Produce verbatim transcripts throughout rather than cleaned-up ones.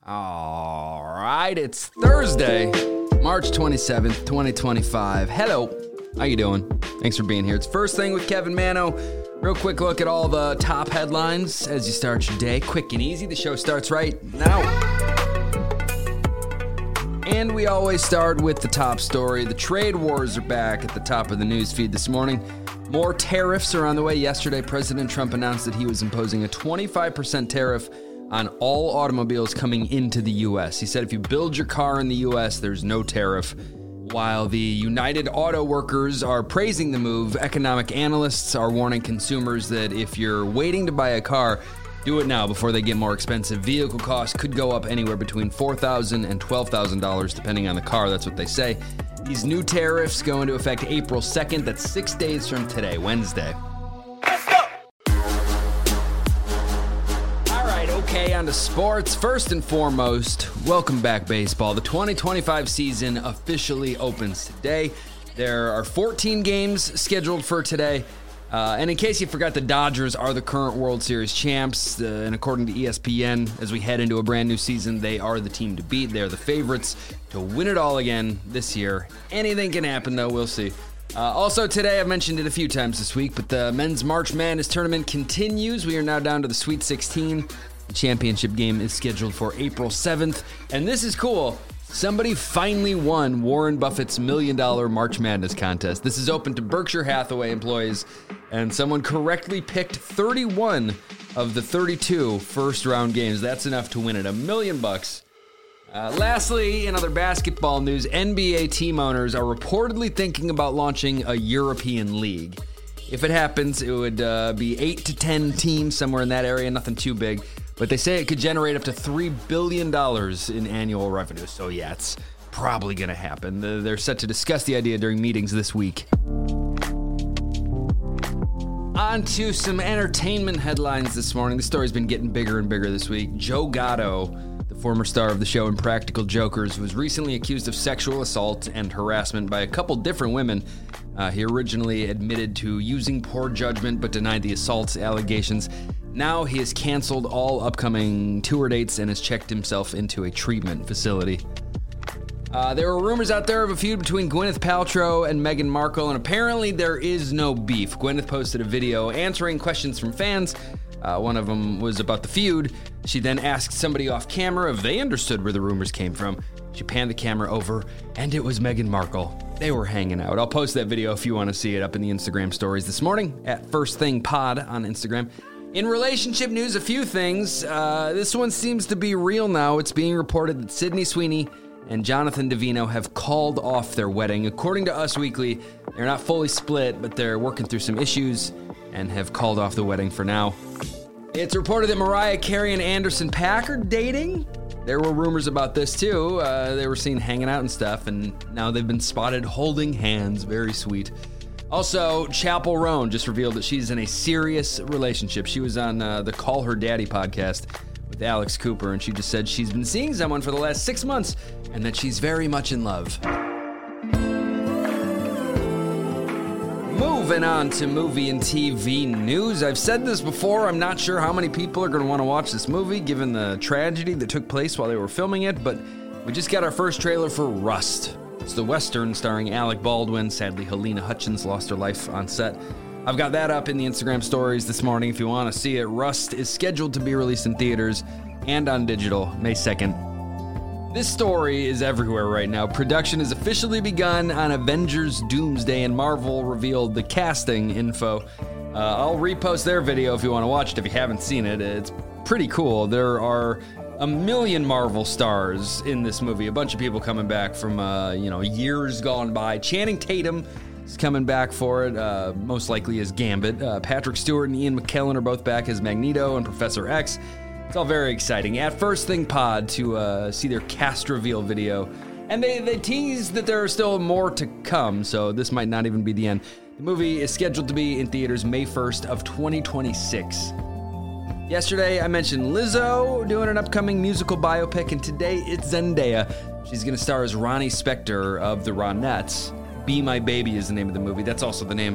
All right, it's Thursday, March twenty-seventh, twenty twenty-five. Hello, how you doing? Thanks for being here. It's First Thing with Kevin Mano. Real quick look at all the top headlines as you start your day. Quick and easy. The show starts right now. And we always start with the top story. The trade wars are back at the top of the news feed this morning. More tariffs are on the way. Yesterday, President Trump announced that he was imposing a twenty-five percent tariff on all automobiles coming into the U S. He said if you build your car in the U S, there's no tariff. While the United Auto Workers are praising the move, economic analysts are warning consumers that if you're waiting to buy a car, do it now before they get more expensive. Vehicle costs could go up anywhere between four thousand dollars and twelve thousand dollars depending on the car. That's what they say. These new tariffs go into effect April second. That's six days from today, Wednesday. Okay, on to sports. First and foremost, welcome back, baseball. The twenty twenty-five season officially opens today. There are fourteen games scheduled for today. Uh, and in case you forgot, the Dodgers are the current World Series champs. Uh, and according to E S P N, as we head into a brand new season, they are the team to beat. They're the favorites to win it all again this year. Anything can happen, though. We'll see. Uh, also today, I've mentioned it a few times this week, but the men's March Madness tournament continues. We are now down to the Sweet sixteen. The championship game is scheduled for April seventh, and this is cool. Somebody finally won Warren Buffett's Million Dollar March Madness contest. This is open to Berkshire Hathaway employees, and someone correctly picked thirty-one of the thirty-two first-round games. That's enough to win it. A million bucks. Uh, lastly, in other basketball news, N B A team owners are reportedly thinking about launching a European league. If it happens, it would uh, be eight to ten teams, somewhere in that area, nothing too big. But they say it could generate up to three billion dollars in annual revenue. So yeah, it's probably going to happen. They're set to discuss the idea during meetings this week. On to some entertainment headlines this morning. The story's been getting bigger and bigger this week. Joe Gatto, the former star of the show Impractical Jokers, was recently accused of sexual assault and harassment by a couple different women. Uh, he originally admitted to using poor judgment but denied the assault allegations. Now he has canceled all upcoming tour dates and has checked himself into a treatment facility. Uh, there were rumors out there of a feud between Gwyneth Paltrow and Meghan Markle, and apparently there is no beef. Gwyneth posted a video answering questions from fans. Uh, one of them was about the feud. She then asked somebody off camera if they understood where the rumors came from. She panned the camera over, and it was Meghan Markle. They were hanging out. I'll post that video if you want to see it up in the Instagram stories this morning at First Thing Pod on Instagram. In relationship news, a few things. Uh, this one seems to be real now. It's being reported that Sydney Sweeney and Jonathan Davino have called off their wedding. According to Us Weekly, they're not fully split, but they're working through some issues and have called off the wedding for now. It's reported that Mariah Carey and Anderson .Paak are dating. There were rumors about this too. Uh, they were seen hanging out and stuff, and now they've been spotted holding hands. Very sweet. Also, Chappell Roan just revealed that she's in a serious relationship. She was on uh, the Call Her Daddy podcast with Alex Cooper, and she just said she's been seeing someone for the last six months and that she's very much in love. Moving on to movie and T V news. I've said this before. I'm not sure how many people are going to want to watch this movie given the tragedy that took place while they were filming it, but we just got our first trailer for Rust. It's the Western starring Alec Baldwin. Sadly, Helena Hutchins lost her life on set. I've got that up in the Instagram stories this morning if you want to see it. Rust is scheduled to be released in theaters and on digital May second. This story is everywhere right now. Production has officially begun on Avengers Doomsday, and Marvel revealed the casting info. Uh, I'll repost their video if you want to watch it if you haven't seen it. It's pretty cool. There are a million Marvel stars in this movie. A bunch of people coming back from, uh, you know, years gone by. Channing Tatum is coming back for it, uh, most likely as Gambit. Uh, Patrick Stewart and Ian McKellen are both back as Magneto and Professor X. It's all very exciting. At First Thing Pod to uh, see their cast reveal video. And they, they tease that there are still more to come, so this might not even be the end. The movie is scheduled to be in theaters May first of twenty twenty-six. Yesterday, I mentioned Lizzo doing an upcoming musical biopic, and today it's Zendaya. She's going to star as Ronnie Spector of the Ronettes. Be My Baby is the name of the movie. That's also the name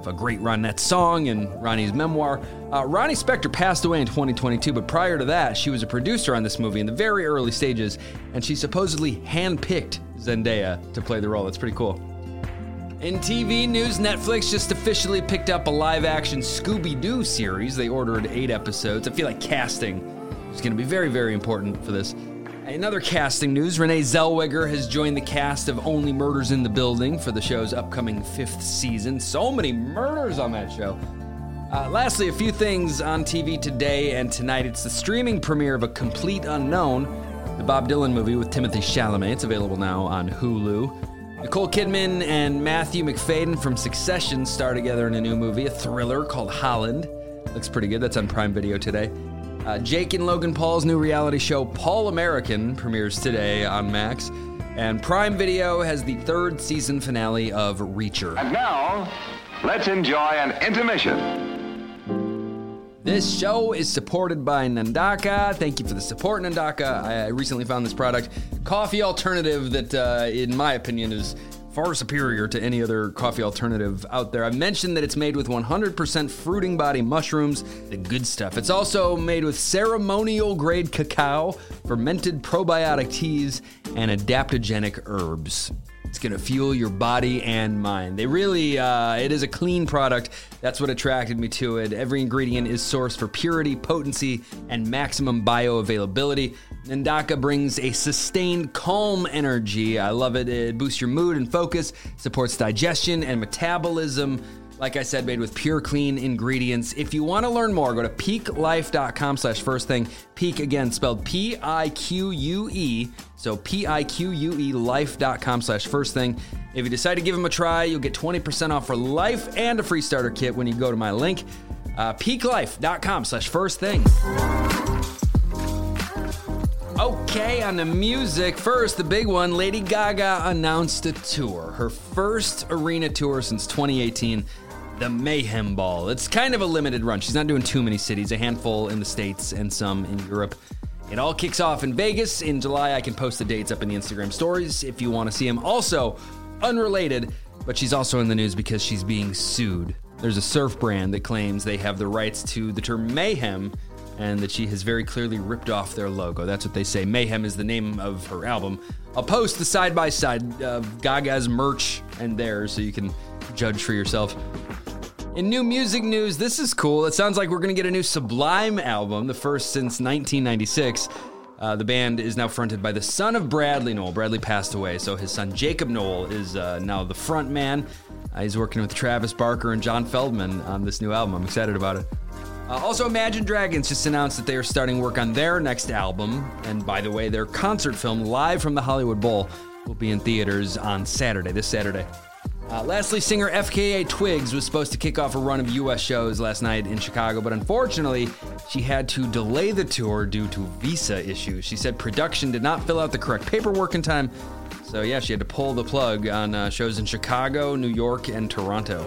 of a great Ronette song and Ronnie's memoir. Uh, Ronnie Spector passed away in twenty twenty-two, but prior to that, she was a producer on this movie in the very early stages, and she supposedly handpicked Zendaya to play the role. That's pretty cool. In T V news, Netflix just officially picked up a live-action Scooby-Doo series. They ordered eight episodes. I feel like casting is going to be very, very important for this. In other casting news, Renee Zellweger has joined the cast of Only Murders in the Building for the show's upcoming fifth season. So many murders on that show. Uh, lastly, a few things on T V today and tonight. It's the streaming premiere of A Complete Unknown, the Bob Dylan movie with Timothée Chalamet. It's available now on Hulu. Nicole Kidman and Matthew McFadden from Succession star together in a new movie, a thriller called Holland. Looks pretty good. That's on Prime Video today. Uh, Jake and Logan Paul's new reality show, Paul American, premieres today on Max. And Prime Video has the third season finale of Reacher. And now, let's enjoy an intermission. This show is supported by Nandaka. Thank you for the support, Nandaka. I recently found this product, coffee alternative that, uh, in my opinion, is far superior to any other coffee alternative out there. I mentioned that it's made with one hundred percent fruiting body mushrooms, the good stuff. It's also made with ceremonial grade cacao, fermented probiotic teas, and adaptogenic herbs. It's going to fuel your body and mind. They really, uh, it is a clean product. That's what attracted me to it. Every ingredient is sourced for purity, potency, and maximum bioavailability. Nandaka brings a sustained, calm energy. I love it. It boosts your mood and focus, supports digestion and metabolism. Like I said, made with pure, clean ingredients. If you want to learn more, go to piquelife.com slash first thing. Pique, again, spelled P I Q U E. So P I Q U E life.com slash first thing. If you decide to give them a try, you'll get twenty percent off for life and a free starter kit when you go to my link. Uh, piquelife.com slash first thing. Okay, on the music. First, the big one, Lady Gaga announced a tour. Her first arena tour since twenty eighteen, the Mayhem Ball. It's kind of a limited run. She's not doing too many cities, a handful in the States and some in Europe. It all kicks off in Vegas in July. I can post the dates up in the Instagram stories if you want to see them. Also, unrelated, but she's also in the news because she's being sued. There's a surf brand that claims they have the rights to the term Mayhem, and that she has very clearly ripped off their logo. That's what they say. Mayhem is the name of her album. I'll post the side-by-side of Gaga's merch and theirs so you can judge for yourself. In new music news, this is cool. It sounds like we're going to get a new Sublime album, the first since nineteen ninety-six. Uh, the band is now fronted by the son of Bradley Nowell. Bradley passed away, so his son Jacob Nowell is uh, now the front man. Uh, he's working with Travis Barker and John Feldman on this new album. I'm excited about it. Uh, also, Imagine Dragons just announced that they are starting work on their next album. And by the way, their concert film, Live from the Hollywood Bowl, will be in theaters on Saturday, this Saturday. Uh, lastly, singer F K A Twigs was supposed to kick off a run of U S shows last night in Chicago, but unfortunately, she had to delay the tour due to visa issues. She said production did not fill out the correct paperwork in time. So yeah, she had to pull the plug on uh, shows in Chicago, New York, and Toronto.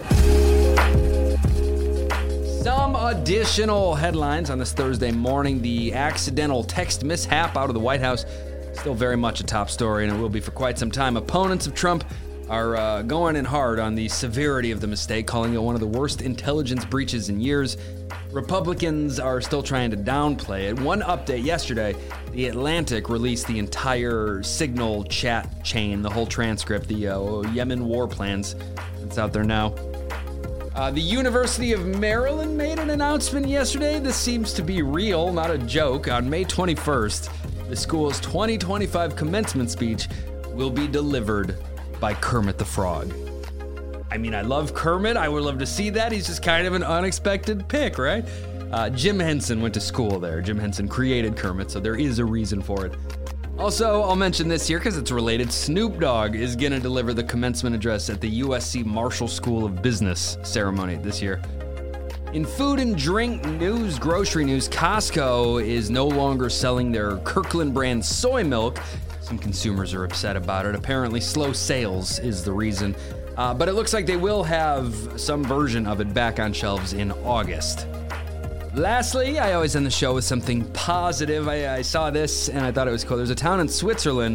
Some additional headlines on this Thursday morning. The accidental text mishap out of the White House, still very much a top story, and it will be for quite some time. Opponents of Trump are uh, going in hard on the severity of the mistake, calling it one of the worst intelligence breaches in years. Republicans are still trying to downplay it. One update yesterday, The Atlantic released the entire Signal chat chain, the whole transcript, the uh, Yemen war plans. It's out there now. Uh, the University of Maryland made an announcement yesterday. This seems to be real, not a joke. On May twenty-first, the school's twenty twenty-five commencement speech will be delivered by Kermit the Frog. I mean, I love Kermit. I would love to see that. He's just kind of an unexpected pick, right? Uh, Jim Henson went to school there. Jim Henson created Kermit, so there is a reason for it. Also, I'll mention this here because it's related. Snoop Dogg is going to deliver the commencement address at the U S C Marshall School of Business ceremony this year. In food and drink news, grocery news, Costco is no longer selling their Kirkland brand soy milk. Some consumers are upset about it. Apparently, slow sales is the reason. Uh, but it looks like they will have some version of it back on shelves in August. Lastly, I always end the show with something positive. I, I saw this and I thought it was cool. There's a town in Switzerland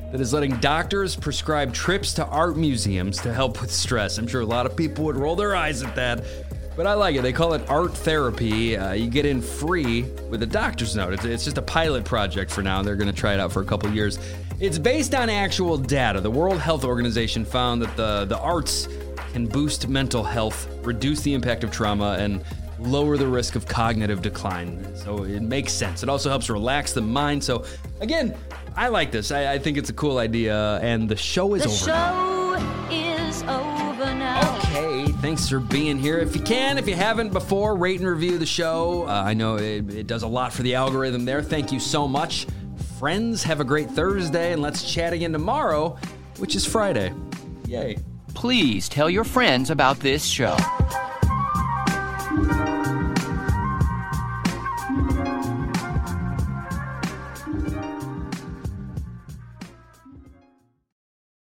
that is letting doctors prescribe trips to art museums to help with stress. I'm sure a lot of people would roll their eyes at that, but I like it. They call it art therapy. Uh, you get in free with a doctor's note. It's, it's just a pilot project for now. They're going to try it out for a couple years. It's based on actual data. The World Health Organization found that the, the arts can boost mental health, reduce the impact of trauma, and lower the risk of cognitive decline. So it makes sense. It also helps relax the mind. So again, I like this. I, I think it's a cool idea, and the show is the over show now. is over now. Okay, thanks for being here. If you can, if you haven't before, rate and review the show. Uh, I know it, it does a lot for the algorithm there. Thank you so much. Friends, have a great Thursday, and let's chat again tomorrow, which is Friday. Yay. Please tell your friends about this show.